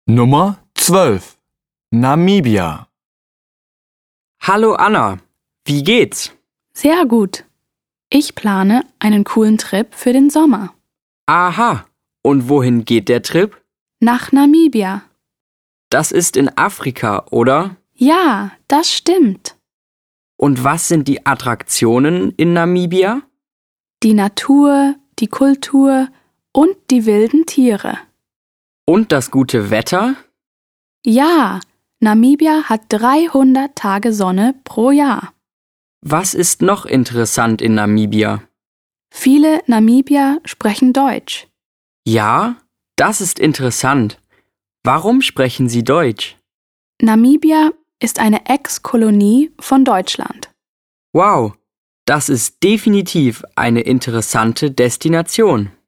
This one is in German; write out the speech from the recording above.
Nummer 12. Namibia. Hallo Anna, wie geht's? Sehr gut. Ich plane einen coolen Trip für den Sommer. Aha, und wohin geht der Trip? Nach Namibia. Das ist in Afrika, oder? Ja, das stimmt. Und was sind die Attraktionen in Namibia? Die Natur, die Kultur und die wilden Tiere. Und das gute Wetter? Ja, Namibia hat 300 Tage Sonne pro Jahr. Was ist noch interessant in Namibia? Viele Namibier sprechen Deutsch. Ja, das ist interessant. Warum sprechen Sie Deutsch? Namibia ist eine Ex-Kolonie von Deutschland. Wow, das ist definitiv eine interessante Destination.